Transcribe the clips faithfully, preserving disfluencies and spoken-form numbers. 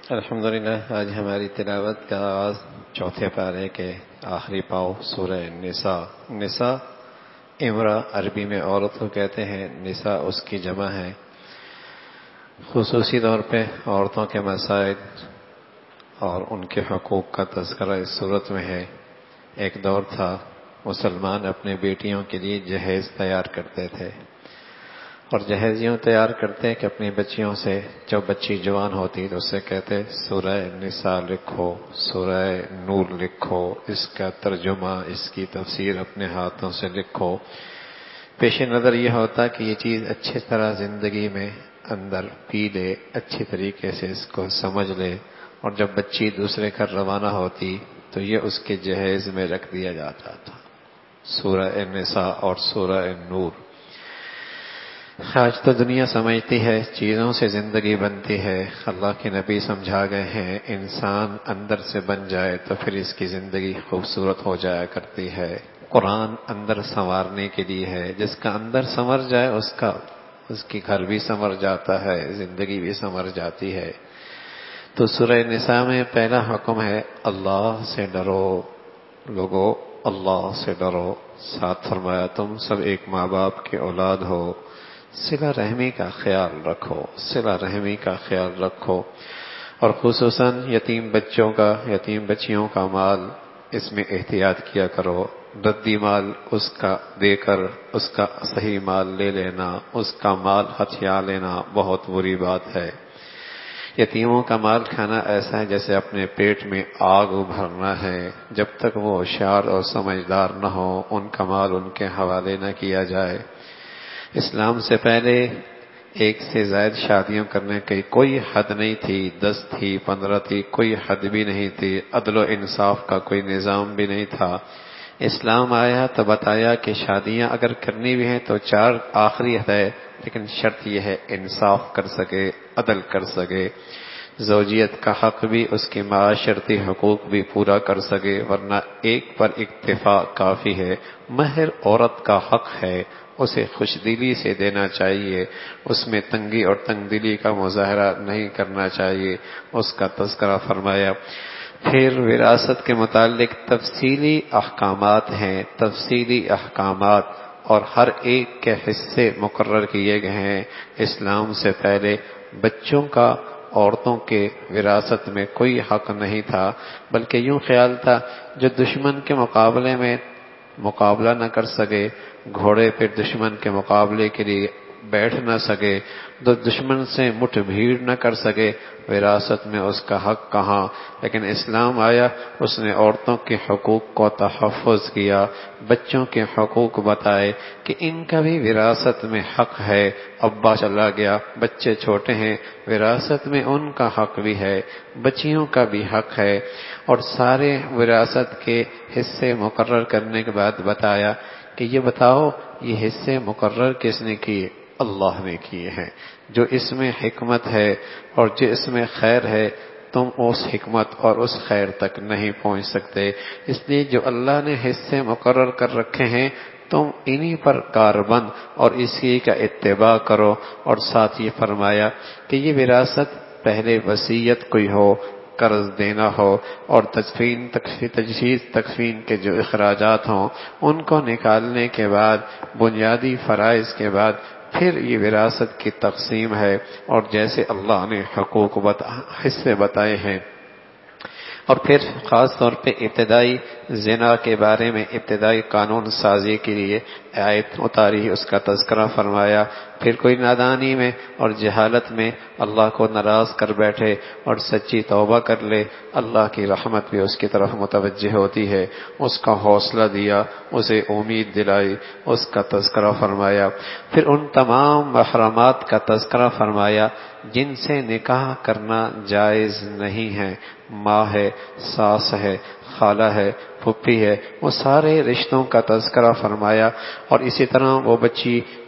الحمدللہ آج ہماری تلاوت کا آغاز چوتھے پارے کے آخری پاؤ سورہ نساء نساء امرا عربی میں عورت کو کہتے ہیں، نساء اس کی جمع ہے۔ خصوصی طور پہ عورتوں کے مسائل اور ان کے حقوق کا تذکرہ اس صورت میں ہے۔ ایک دور تھا مسلمان اپنے بیٹیوں کے لیے جہیز تیار کرتے تھے، اور جہیز یوں تیار کرتے کہ اپنی بچیوں سے جب بچی جوان ہوتی تو اس سے کہتے سورہ نساء لکھو، سورہ نور لکھو، اس کا ترجمہ، اس کی تفسیر اپنے ہاتھوں سے لکھو۔ پیش نظر یہ ہوتا کہ یہ چیز اچھی طرح زندگی میں اندر پی لے، اچھی طریقے سے اس کو سمجھ لے، اور جب بچی دوسرے گھر روانہ ہوتی تو یہ اس کے جہیز میں رکھ دیا جاتا تھا، سورہ نساء اور سورہ نور۔ آج تو دنیا سمجھتی ہے چیزوں سے زندگی بنتی ہے، اللہ کے نبی سمجھا گئے ہیں انسان اندر سے بن جائے تو پھر اس کی زندگی خوبصورت ہو جایا کرتی ہے۔ قرآن اندر سنوارنے کے لیے ہے، جس کا اندر سنور جائے اس کا اس کی گھر بھی سنور جاتا ہے، زندگی بھی سنور جاتی ہے۔ تو سورہ نساء میں پہلا حکم ہے اللہ سے ڈرو، لوگو اللہ سے ڈرو۔ ساتھ فرمایا تم سب ایک ماں باپ کے اولاد ہو، صلہ رحمی کا خیال رکھو، صلہ رحمی کا خیال رکھو، اور خصوصاً یتیم بچوں کا، یتیم بچیوں کا مال اس میں احتیاط کیا کرو۔ ردی مال اس کا دے کر اس کا صحیح مال لے لینا، اس کا مال ہتھیا لینا بہت بری بات ہے۔ یتیموں کا مال کھانا ایسا ہے جیسے اپنے پیٹ میں آگ بھرنا ہے۔ جب تک وہ ہوشیار اور سمجھدار نہ ہو ان کا مال ان کے حوالے نہ کیا جائے۔ اسلام سے پہلے ایک سے زائد شادیوں کرنے کی کوئی حد نہیں تھی، دس تھی، پندرہ تھی، کوئی حد بھی نہیں تھی، عدل و انصاف کا کوئی نظام بھی نہیں تھا۔ اسلام آیا تو بتایا کہ شادیاں اگر کرنی بھی ہیں تو چار آخری ہے، لیکن شرط یہ ہے انصاف کر سکے، عدل کر سکے، زوجیت کا حق بھی، اس کے معاشرتی حقوق بھی پورا کر سکے، ورنہ ایک پر اکتفا کافی ہے۔ مہر عورت کا حق ہے، اسے خوش دلی سے دینا چاہیے، اس میں تنگی اور تنگ دلی کا مظاہرہ نہیں کرنا چاہیے، اس کا تذکرہ فرمایا۔ پھر وراثت کے متعلق تفصیلی احکامات ہیں، تفصیلی احکامات، اور ہر ایک کے حصے مقرر کیے گئے ہیں۔ اسلام سے پہلے بچوں کا عورتوں کے وراثت میں کوئی حق نہیں تھا، بلکہ یوں خیال تھا جو دشمن کے مقابلے میں مقابلہ نہ کر سکے، گھوڑے پہ دشمن کے مقابلے کے لیے بیٹھ نہ سکے، تو دشمن سے مٹھ بھیڑ نہ کر سکے، وراثت میں اس کا حق کہاں۔ لیکن اسلام آیا، اس نے عورتوں کے حقوق کو تحفظ کیا، بچوں کے حقوق بتائے کہ ان کا بھی وراثت میں حق ہے۔ ابا چلا گیا، بچے چھوٹے ہیں، وراثت میں ان کا حق بھی ہے، بچیوں کا بھی حق ہے، اور سارے وراثت کے حصے مقرر کرنے کے بعد بتایا کہ یہ بتاؤ یہ حصے مقرر کس نے کیے؟ اللہ نے کیے ہیں۔ جو اس میں حکمت ہے اور جو اس میں خیر ہے، تم اس حکمت اور اس خیر تک نہیں پہنچ سکتے، اس لیے جو اللہ نے حصے مقرر کر رکھے ہیں تم انہی پر کاربند اور اسی کا اتباع کرو۔ اور ساتھ یہ فرمایا کہ یہ وراثت پہلے وصیت کوئی ہو، قرض دینا ہو، اور تدفین تجہیز تکفین کے جو اخراجات ہوں ان کو نکالنے کے بعد، بنیادی فرائض کے بعد پھر یہ وراثت کی تقسیم ہے، اور جیسے اللہ نے حقوق بتا حصے بتائے ہیں۔ اور پھر خاص طور پہ ابتدائی زنا کے بارے میں ابتدائی قانون سازی کے لیے آیت اتاری، اس کا تذکرہ فرمایا۔ پھر کوئی نادانی میں اور جہالت میں اللہ کو ناراض کر بیٹھے اور سچی توبہ کر لے، اللہ کی رحمت بھی اس کی طرف متوجہ ہوتی ہے، اس کا حوصلہ دیا، اسے امید دلائی، اس کا تذکرہ فرمایا۔ پھر ان تمام محرمات کا تذکرہ فرمایا جن سے نکاح کرنا جائز نہیں ہے، ماں ہے، ساس ہے، خالہ ہے، پھپھی ہے، وہ سارے رشتوں کا تذکرہ فرمایا۔ اور اسی طرح وہ بچی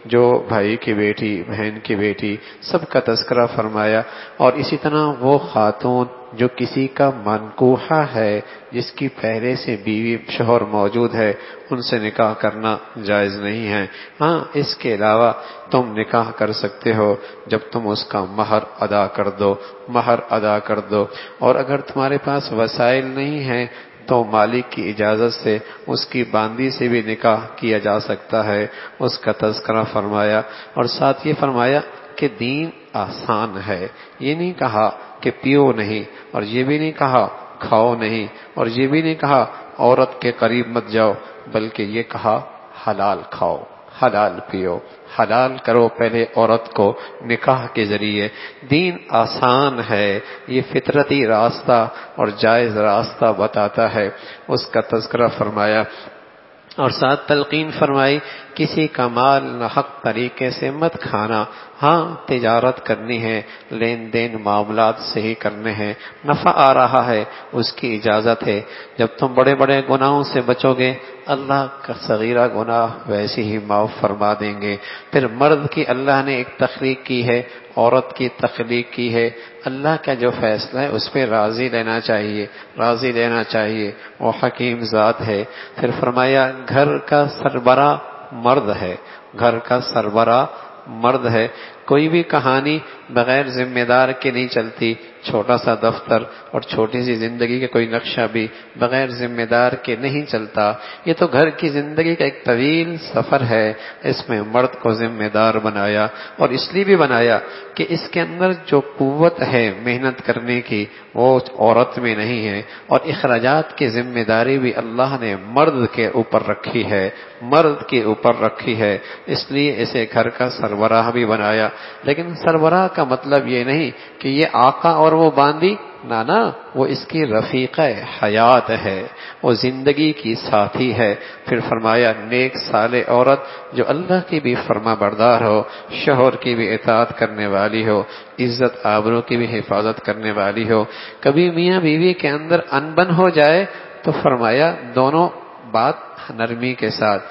جو بھائی کی بیٹی، بہن کی بیٹی، سب کا تذکرہ فرمایا. اور اسی طرح وہ خاتون جو کسی کا منکوحہ ہے، جس کی پہلے سے بیوی شوہر موجود ہے، ان سے نکاح کرنا جائز نہیں ہے. ہاں اس کے علاوہ تم نکاح کر سکتے ہو جب تم اس کا مہر ادا کر دو، مہر ادا کر دو. اور اگر تمہارے پاس وسائل نہیں ہیں تو مالک کی اجازت سے اس کی باندی سے بھی نکاح کیا جا سکتا ہے. اس کا تذکرہ فرمایا. اور ساتھ یہ فرمایا کہ دین آسان ہے. یہ نہیں کہا کہ پیو نہیں، اور یہ بھی نہیں کہا کھاؤ نہیں، اور یہ بھی نہیں کہا عورت کے قریب مت جاؤ، بلکہ یہ کہا حلال کھاؤ، حلال پیو، حلال کرو پہلے عورت کو نکاح کے ذریعے. دین آسان ہے، یہ فطرتی راستہ اور جائز راستہ بتاتا ہے. اس کا تذکرہ فرمایا. اور ساتھ تلقین فرمائی کسی کا مال نہ حق طریقے سے مت کھانا. ہاں تجارت کرنی ہے، لین دین معاملات صحیح کرنے ہیں، نفع آ رہا ہے، اس کی اجازت ہے. جب تم بڑے بڑے گناہوں سے بچو گے اللہ کا صغیرہ گناہ ویسے ہی معاف فرما دیں گے. پھر مرد کی اللہ نے ایک تخلیق کی ہے، عورت کی تخلیق کی ہے. اللہ کا جو فیصلہ ہے اس پہ راضی لینا چاہیے، راضی لینا چاہیے. وہ حکیم ذات ہے. پھر فرمایا گھر کا سربراہ مرد ہے، گھر کا سربراہ مرد ہے. کوئی بھی کہانی بغیر ذمہ دار کے نہیں چلتی. چھوٹا سا دفتر اور چھوٹی سی زندگی کا کوئی نقشہ بھی بغیر ذمہ دار کے نہیں چلتا. یہ تو گھر کی زندگی کا ایک طویل سفر ہے. اس میں مرد کو ذمہ دار بنایا، اور اس لیے بھی بنایا کہ اس کے اندر جو قوت ہے محنت کرنے کی وہ عورت میں نہیں ہے. اور اخراجات کی ذمہ داری بھی اللہ نے مرد کے اوپر رکھی ہے، مرد کے اوپر رکھی ہے. اس لیے اسے گھر کا سربراہ بھی بنایا. لیکن سربراہ کا مطلب یہ نہیں کہ یہ آقا اور وہ باندی، نہ نہ، وہ اس کی رفیقہ حیات ہے، وہ زندگی کی ساتھی ہے. پھر فرمایا نیک صالح عورت جو اللہ کی بھی فرما بردار ہو، شوہر کی بھی اطاعت کرنے والی ہو، عزت آبرو کی بھی حفاظت کرنے والی ہو. کبھی میاں بیوی کے اندر انبن ہو جائے تو فرمایا دونوں بات نرمی کے ساتھ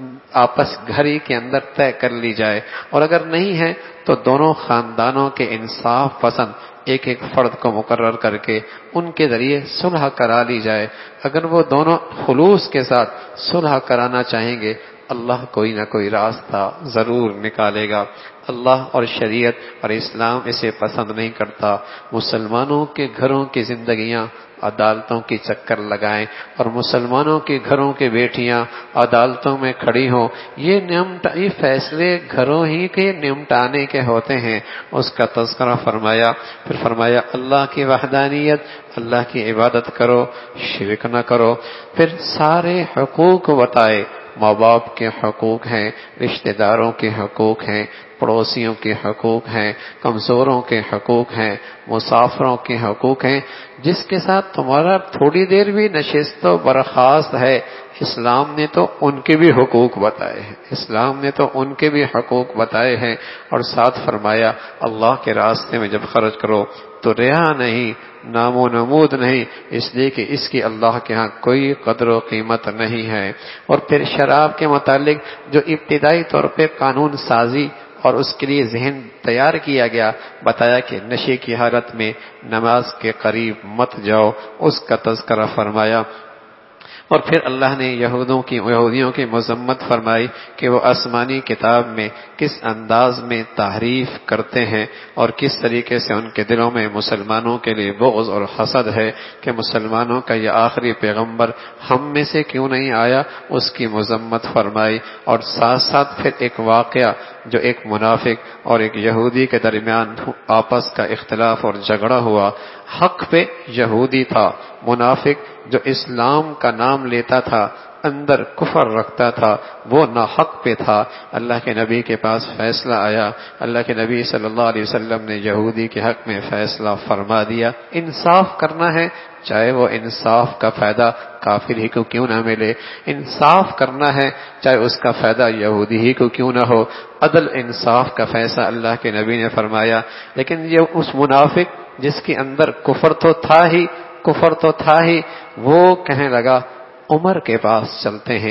آپس گھر ہی کے اندر طے کر لی جائے. اور اگر نہیں ہے تو دونوں خاندانوں کے انصاف پسند ایک ایک فرد کو مقرر کر کے ان کے ذریعے صلح کرا لی جائے. اگر وہ دونوں خلوص کے ساتھ صلح کرانا چاہیں گے اللہ کوئی نہ کوئی راستہ ضرور نکالے گا. اللہ اور شریعت اور اسلام اسے پسند نہیں کرتا. مسلمانوں کے گھروں کی زندگیاں عدالتوں کی چکر لگائیں اور مسلمانوں کے گھروں کی بیٹیاں عدالتوں میں کھڑی ہوں. یہ نمٹ یہ فیصلے گھروں ہی کے نمٹانے کے ہوتے ہیں. اس کا تذکرہ فرمایا. پھر فرمایا اللہ کی وحدانیت، اللہ کی عبادت کرو، شرک نہ کرو. پھر سارے حقوق بتائے. ماں باپ کے حقوق ہیں، رشتہ داروں کے حقوق ہیں، پڑوسیوں کے حقوق ہیں، کمزوروں کے حقوق ہیں، مسافروں کے حقوق ہیں. جس کے ساتھ تمہارا تھوڑی دیر بھی نشست و برخاست ہے اسلام نے تو ان کے بھی حقوق بتائے ہیں، اسلام نے تو ان کے بھی حقوق بتائے ہیں. اور ساتھ فرمایا اللہ کے راستے میں جب خرچ کرو تو ریا نہیں، نام و نمود نہیں، اس لیے کہ اس کی اللہ کے ہاں کوئی قدر و قیمت نہیں ہے. اور پھر شراب کے متعلق جو ابتدائی طور پہ قانون سازی اور اس کے لیے ذہن تیار کیا گیا، بتایا کہ نشے کی حالت میں نماز کے قریب مت جاؤ. اس کا تذکرہ فرمایا. اور پھر اللہ نے یہودوں کی یہودیوں کی مذمت فرمائی کہ وہ آسمانی کتاب میں کس انداز میں تحریف کرتے ہیں اور کس طریقے سے ان کے دلوں میں مسلمانوں کے لیے بغض اور حسد ہے کہ مسلمانوں کا یہ آخری پیغمبر ہم میں سے کیوں نہیں آیا. اس کی مذمت فرمائی. اور ساتھ ساتھ پھر ایک واقعہ جو ایک منافق اور ایک یہودی کے درمیان آپس کا اختلاف اور جھگڑا ہوا. حق پہ یہودی تھا، منافق جو اسلام کا نام لیتا تھا اندر کفر رکھتا تھا وہ ناحق پہ تھا. اللہ کے نبی کے پاس فیصلہ آیا. اللہ کے نبی صلی اللہ علیہ وسلم نے یہودی کے حق میں فیصلہ فرما دیا. انصاف کرنا ہے چاہے وہ انصاف کا فائدہ کافر ہی کو کیوں نہ ملے، انصاف کرنا ہے چاہے اس کا فائدہ یہودی ہی کو کیوں نہ ہو. عدل انصاف کا فیصلہ اللہ کے نبی نے فرمایا. لیکن یہ اس منافق جس کے اندر کفر تو تھا ہی کفر تو تھا ہی وہ کہنے لگا عمر کے پاس چلتے ہیں،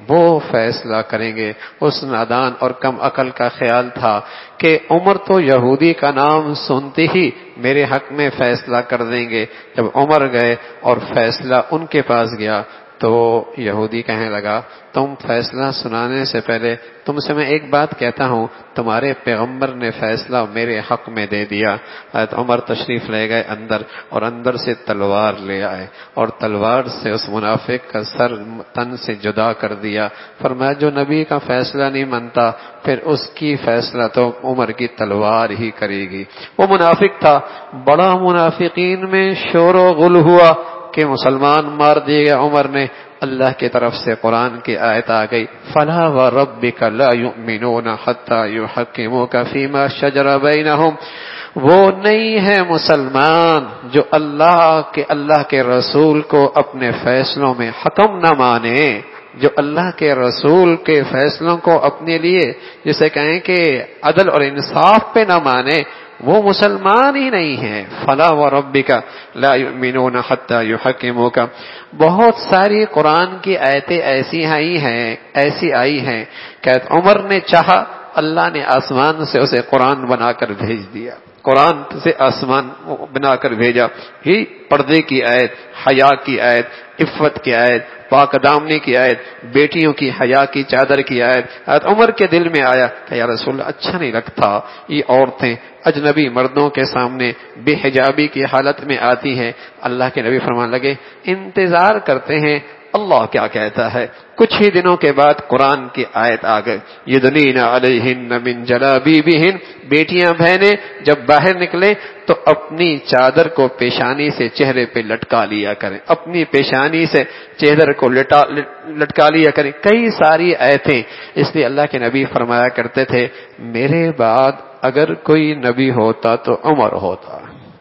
وہ فیصلہ کریں گے۔ اس نادان اور کم عقل کا خیال تھا کہ عمر تو یہودی کا نام سنتے ہی میرے حق میں فیصلہ کر دیں گے۔ جب عمر گئے اور فیصلہ ان کے پاس گیا تو یہودی کہنے لگا تم فیصلہ سنانے سے پہلے تم سے میں ایک بات کہتا ہوں، تمہارے پیغمبر نے فیصلہ میرے حق میں دے دیا۔ حضرت عمر تشریف لے گئے اندر اور اندر سے تلوار لے آئے اور تلوار سے اس منافق کا سر تن سے جدا کر دیا۔ فرمایا جو نبی کا فیصلہ نہیں مانتا پھر اس کی فیصلہ تو عمر کی تلوار ہی کرے گی۔ وہ منافق تھا، بڑا منافقین میں شور و غل ہوا کہ مسلمان مار دیے گئے عمر نے۔ اللہ کی طرف سے قرآن کی آیت آ گئی، فَلَا وَرَبِّكَ لَا يُؤْمِنُونَ حَتَّى يُحَكِّمُوكَ فِي مَا شَجَرَ بَيْنَهُمْ۔ وہ نہیں ہے مسلمان جو اللہ کے اللہ کے رسول کو اپنے فیصلوں میں حکم نہ مانے، جو اللہ کے رسول کے فیصلوں کو اپنے لیے جسے کہیں کہ عدل اور انصاف پہ نہ مانے، وہ مسلمان ہی نہیں ہے۔ فلا وربک لا یؤمنون حتی یحکموک۔ بہت ساری قرآن کی آیتیں ایسی آئی ہیں ایسی آئی ہیں کہ عمر نے چاہا، اللہ نے آسمان سے اسے قرآن بنا کر بھیج دیا، قرآن سے آسمان بنا کر بھیجا ہی پردے کی آیت، حیا کی آیت، عفت کی آیت، پاک دامنی کی آیت، بیٹیوں کی حیا کی چادر کی آیت۔ حضرت عمر کے دل میں آیا کہ یا رسول اللہ اچھا نہیں لگتا یہ عورتیں اجنبی مردوں کے سامنے بے حجابی کی حالت میں آتی ہیں۔ اللہ کے نبی فرمان لگے انتظار کرتے ہیں اللہ کیا کہتا ہے۔ کچھ ہی دنوں کے بعد قرآن کی آیت آ گئی، یدنین علیہن من جلابیبہن، بیٹیاں بہنیں جب باہر نکلے تو اپنی چادر کو پیشانی سے چہرے پہ لٹکا لیا کریں، اپنی پیشانی سے چہرے کو لٹا لٹکا لیا کریں۔ کئی ساری آیتیں، اس لیے اللہ کے نبی فرمایا کرتے تھے میرے بعد اگر کوئی نبی ہوتا تو عمر ہوتا۔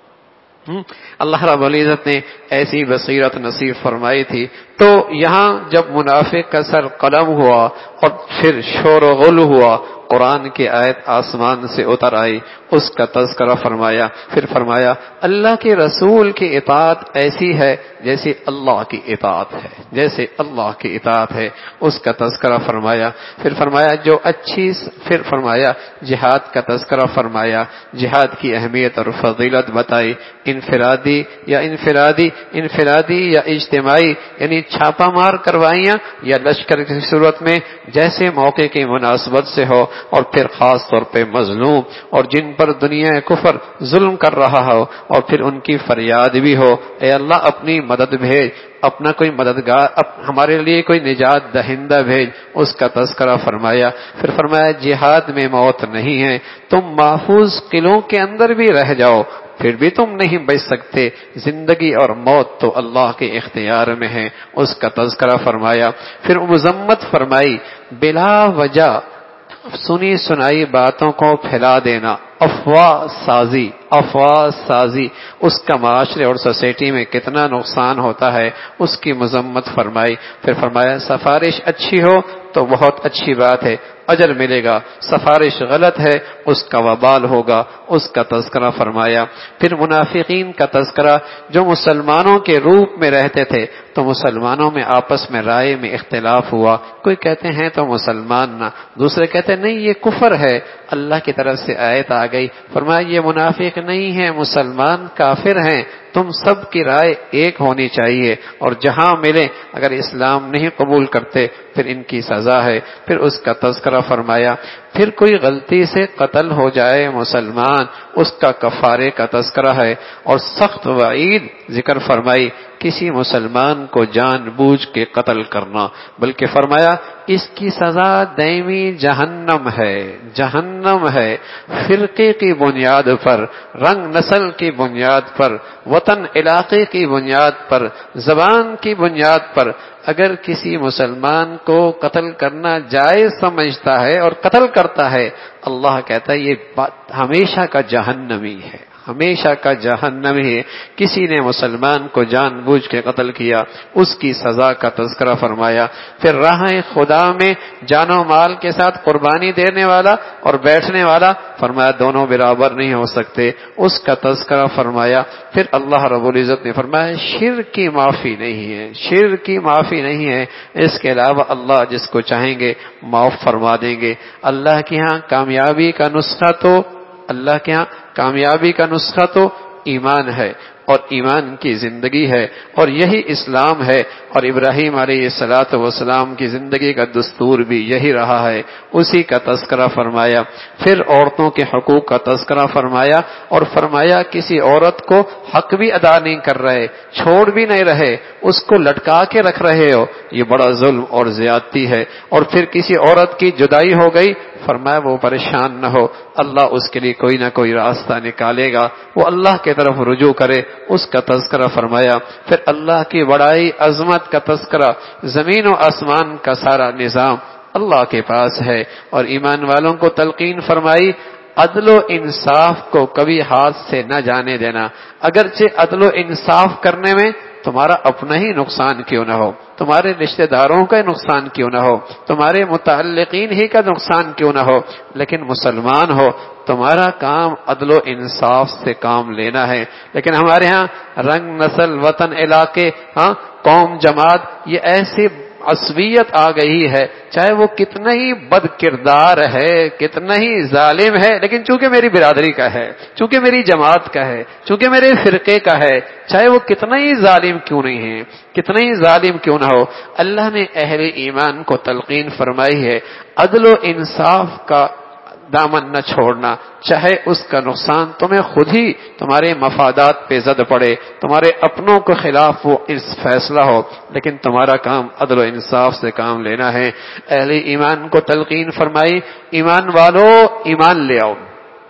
اللہ رب العزت نے ایسی بصیرت نصیب فرمائی تھی۔ تو یہاں جب منافق کا سر قلم ہوا اور پھر شور و غل ہوا، قرآن کی آیت آسمان سے اتر آئی، اس کا تذکرہ فرمایا۔ پھر فرمایا اللہ کے رسول کی اطاعت ایسی ہے جیسے اللہ کی اطاعت ہے، جیسے اللہ کی اطاعت ہے، اس کا تذکرہ فرمایا۔ پھر فرمایا جو اچھی پھر فرمایا جہاد کا تذکرہ فرمایا، جہاد کی اہمیت اور فضیلت بتائی، انفرادی یا انفرادی انفرادی یا اجتماعی، یعنی چھاپا مار کروائیاں یا لشکر کی صورت میں جیسے موقع کی مناسبت سے ہو، اور پھر خاص طور پہ مظلوم اور جن پر دنیا کفر ظلم کر رہا ہو اور پھر ان کی فریاد بھی ہو اے اللہ اپنی مدد بھیج، اپنا کوئی مددگار ہمارے لیے کوئی نجات دہندہ بھیج، اس کا تذکرہ فرمایا۔ پھر فرمایا جہاد میں موت نہیں ہے، تم محفوظ قلعوں کے اندر بھی رہ جاؤ پھر بھی تم نہیں بچ سکتے، زندگی اور موت تو اللہ کے اختیار میں ہے، اس کا تذکرہ فرمایا۔ پھر مذمت فرمائی بلا وجہ سنی سنائی باتوں کو پھیلا دینا، افواہ سازی افواہ سازی اس کا معاشرے اور سوسائٹی میں کتنا نقصان ہوتا ہے، اس کی مذمت فرمائی۔ پھر فرمایا سفارش اچھی ہو تو بہت اچھی بات ہے، اجر ملے گا، سفارش غلط ہے اس کا وبال ہوگا، اس کا تذکرہ فرمایا۔ پھر منافقین کا تذکرہ جو مسلمانوں کے روپ میں رہتے تھے تو مسلمانوں میں آپس میں رائے میں اختلاف ہوا، کوئی کہتے ہیں تو مسلمان نہ، دوسرے کہتے ہیں نہیں یہ کفر ہے۔ اللہ کی طرف سے آیت آ گئی، فرمایا یہ منافق نہیں ہیں مسلمان کافر ہیں، تم سب کی رائے ایک ہونی چاہیے، اور جہاں ملے اگر اسلام نہیں قبول کرتے پھر ان کی سزا ہے۔ پھر اس کا تذکرہ فرمایا۔ پھر کوئی غلطی سے قتل ہو جائے مسلمان، اس کا کفارے کا تذکرہ ہے، اور سخت وعید ذکر فرمائی کسی مسلمان کو جان بوجھ کے قتل کرنا، بلکہ فرمایا اس کی سزا دائمی جہنم ہے، جہنم ہے۔ فرقے کی بنیاد پر، رنگ نسل کی بنیاد پر، وطن علاقے کی بنیاد پر، زبان کی بنیاد پر اگر کسی مسلمان کو قتل کرنا جائز سمجھتا ہے اور قتل کرتا ہے، اللہ کہتا ہے یہ بات ہمیشہ کا جہنمی ہے، ہمیشہ کا جہنم ہے. کسی نے مسلمان کو جان بوجھ کے قتل کیا اس کی سزا کا تذکرہ فرمایا. پھر راہ خدا میں جان و مال کے ساتھ قربانی دینے والا اور بیٹھنے والا فرمایا دونوں برابر نہیں ہو سکتے, اس کا تذکرہ فرمایا. پھر اللہ رب العزت نے فرمایا شرک کی معافی نہیں ہے, شرک کی معافی نہیں ہے, اس کے علاوہ اللہ جس کو چاہیں گے معاف فرما دیں گے. اللہ کے ہاں کامیابی کا نسخہ تو اللہ کے ہاں کامیابی کا نسخہ تو ایمان ہے اور ایمان کی زندگی ہے, اور یہی اسلام ہے. اور ابراہیم علیہ الصلوۃ والسلام کی زندگی کا دستور بھی یہی رہا ہے, اسی کا تذکرہ فرمایا. پھر عورتوں کے حقوق کا تذکرہ فرمایا اور فرمایا کسی عورت کو حق بھی ادا نہیں کر رہے, چھوڑ بھی نہیں رہے, اس کو لٹکا کے رکھ رہے ہو, یہ بڑا ظلم اور زیادتی ہے. اور پھر کسی عورت کی جدائی ہو گئی, فرمایا وہ پریشان نہ ہو, اللہ اس کے لیے کوئی نہ کوئی راستہ نکالے گا, وہ اللہ کی طرف رجوع کرے, اس کا تذکرہ فرمایا. پھر اللہ کی بڑائی عظمت کا تذکرہ, زمین و آسمان کا سارا نظام اللہ کے پاس ہے. اور ایمان والوں کو تلقین فرمائی عدل و انصاف کو کبھی ہاتھ سے نہ جانے دینا, اگرچہ عدل و انصاف کرنے میں تمہارا اپنا ہی نقصان کیوں نہ ہو, تمہارے رشتہ داروں کا نقصان کیوں نہ ہو, تمہارے متعلقین ہی کا نقصان کیوں نہ ہو, لیکن مسلمان ہو تمہارا کام عدل و انصاف سے کام لینا ہے. لیکن ہمارے ہاں رنگ, نسل, وطن, علاقے, ہاں قوم, جماعت, یہ ایسی عصبیت آ گئی ہے, چاہے وہ کتنا ہی بد کردار ہے, کتنا ہی ظالم ہے, لیکن چونکہ میری برادری کا ہے, چونکہ میری جماعت کا ہے, چونکہ میرے فرقے کا ہے, چاہے وہ کتنا ہی ظالم کیوں نہیں ہے, کتنا ہی ظالم کیوں نہ ہو, اللہ نے اہل ایمان کو تلقین فرمائی ہے عدل و انصاف کا دامن نہ چھوڑنا, چاہے اس کا نقصان تمہیں خود ہی تمہارے مفادات پہ زد پڑے, تمہارے اپنوں کے خلاف وہ اس فیصلہ ہو, لیکن تمہارا کام عدل و انصاف سے کام لینا ہے. اہل ایمان کو تلقین فرمائی ایمان والو ایمان لے آؤ,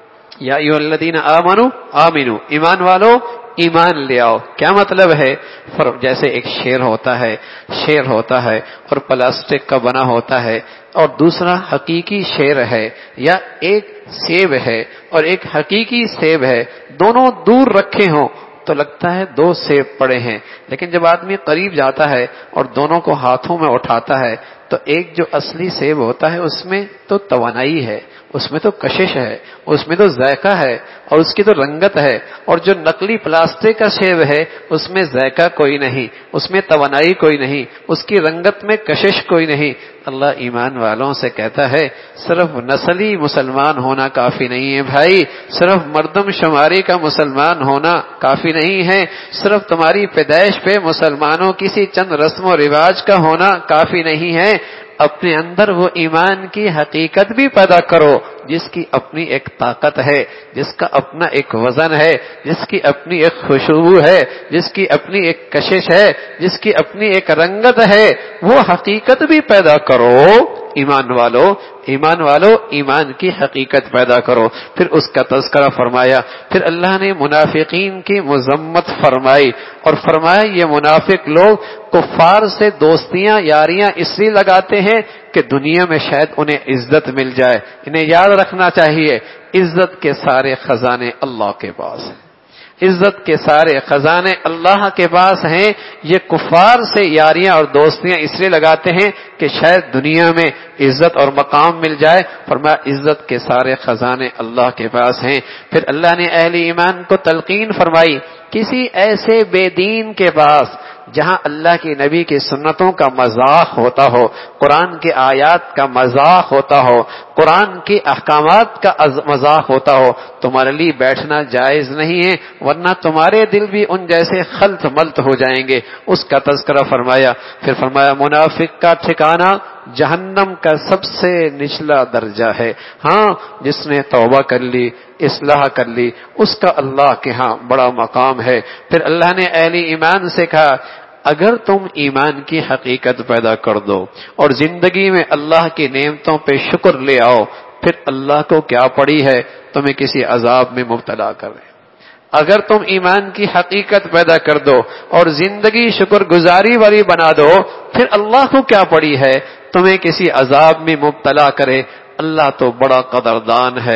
یا ایھا الذین آمنوا آمنو, ایمان والو ایمان لے آؤ. کیا مطلب ہے؟ جیسے ایک شیر ہوتا ہے, شیر ہوتا ہے اور پلاسٹک کا بنا ہوتا ہے, اور دوسرا حقیقی شیر ہے, یا ایک سیب ہے اور ایک حقیقی سیب ہے, دونوں دور رکھے ہوں تو لگتا ہے دو سیب پڑے ہیں, لیکن جب آدمی قریب جاتا ہے اور دونوں کو ہاتھوں میں اٹھاتا ہے تو ایک جو اصلی سیب ہوتا ہے اس میں تو توانائی ہے, اس میں تو کشش ہے, اس میں تو ذائقہ ہے اور اس کی تو رنگت ہے, اور جو نقلی پلاسٹک کا سیب ہے اس میں ذائقہ کوئی نہیں, اس میں توانائی کوئی نہیں, اس کی رنگت میں کشش کوئی نہیں. اللہ ایمان والوں سے کہتا ہے صرف نسلی مسلمان ہونا کافی نہیں ہے بھائی, صرف مردم شماری کا مسلمان ہونا کافی نہیں ہے, صرف تمہاری پیدائش پہ مسلمانوں کسی چند رسم و رواج کا ہونا کافی نہیں ہے, اپنے اندر وہ ایمان کی حقیقت بھی پیدا کرو جس کی اپنی ایک طاقت ہے, جس کا اپنا ایک وزن ہے, جس کی اپنی ایک خوشبو ہے, جس کی اپنی ایک کشش ہے, جس کی اپنی ایک رنگت ہے, وہ حقیقت بھی پیدا کرو. ایمان والو ایمان والو ایمان کی حقیقت پیدا کرو. پھر اس کا تذکرہ فرمایا. پھر اللہ نے منافقین کی مذمت فرمائی اور فرمایا یہ منافق لوگ کفار سے دوستیاں یاریاں اس لیے لگاتے ہیں کہ دنیا میں شاید انہیں عزت مل جائے. انہیں یاد رکھنا چاہیے عزت کے سارے خزانے اللہ کے پاس ہیں, عزت کے سارے خزانے اللہ کے پاس ہیں. یہ کفار سے یاریاں اور دوستیاں اس لیے لگاتے ہیں کہ شاید دنیا میں عزت اور مقام مل جائے. فرمایا عزت کے سارے خزانے اللہ کے پاس ہیں. پھر اللہ نے اہل ایمان کو تلقین فرمائی کسی ایسے بے دین کے پاس جہاں اللہ کی نبی کی سنتوں کا مذاق ہوتا ہو, قرآن کے آیات کا مذاق ہوتا ہو, قرآن کے احکامات کا مذاق ہوتا ہو, تمہارے لیے بیٹھنا جائز نہیں ہے, ورنہ تمہارے دل بھی ان جیسے خلط ملط ہو جائیں گے. اس کا تذکرہ فرمایا. پھر فرمایا منافق کا ٹھکانہ جہنم کا سب سے نچلا درجہ ہے. ہاں جس نے توبہ کر لی, اصلاح کر لی, اس کا اللہ کے ہاں بڑا مقام ہے. پھر اللہ نے اہل ایمان سے کہا اگر تم ایمان کی حقیقت پیدا کر دو اور زندگی میں اللہ کی نعمتوں پہ شکر لے آؤ, پھر اللہ کو کیا پڑی ہے تمہیں کسی عذاب میں مبتلا کرے. اگر تم ایمان کی حقیقت پیدا کر دو اور زندگی شکر گزاری والی بنا دو, پھر اللہ کو کیا پڑی ہے تمہیں کسی عذاب میں مبتلا کرے. اللہ تو بڑا قدردان ہے,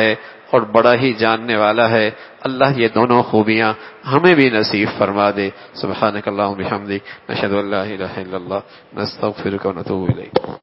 اور بڑا ہی جاننے والا ہے. اللہ یہ دونوں خوبیاں ہمیں بھی نصیب فرما دے. سبحانک اللہم بحمدک نشہد ان لا الہ الا اللہ نستغفرک ونتوب الیک.